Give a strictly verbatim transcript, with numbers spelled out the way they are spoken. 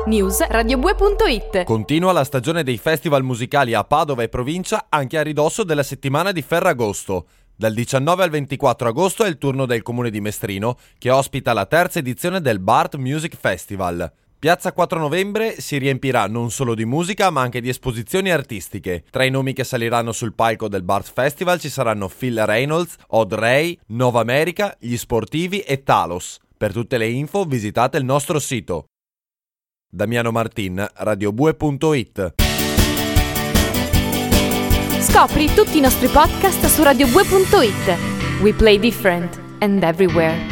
News radiobue punto it. Continua la stagione dei festival musicali a Padova e provincia anche a ridosso della settimana di Ferragosto. Dal diciannove al ventiquattro agosto è il turno del comune di Mestrino, che ospita la terza edizione del Bart Music Festival. Piazza quattro novembre si riempirà non solo di musica ma anche di esposizioni artistiche. Tra i nomi che saliranno sul palco del Bart Festival ci saranno Phil Reynolds, Od Rey, Nova America, Gli Sportivi e Talos. Per tutte le info visitate il nostro sito. Damiano Martin, radiobue punto it. Scopri tutti i nostri podcast su radiobue punto it. We play different and everywhere.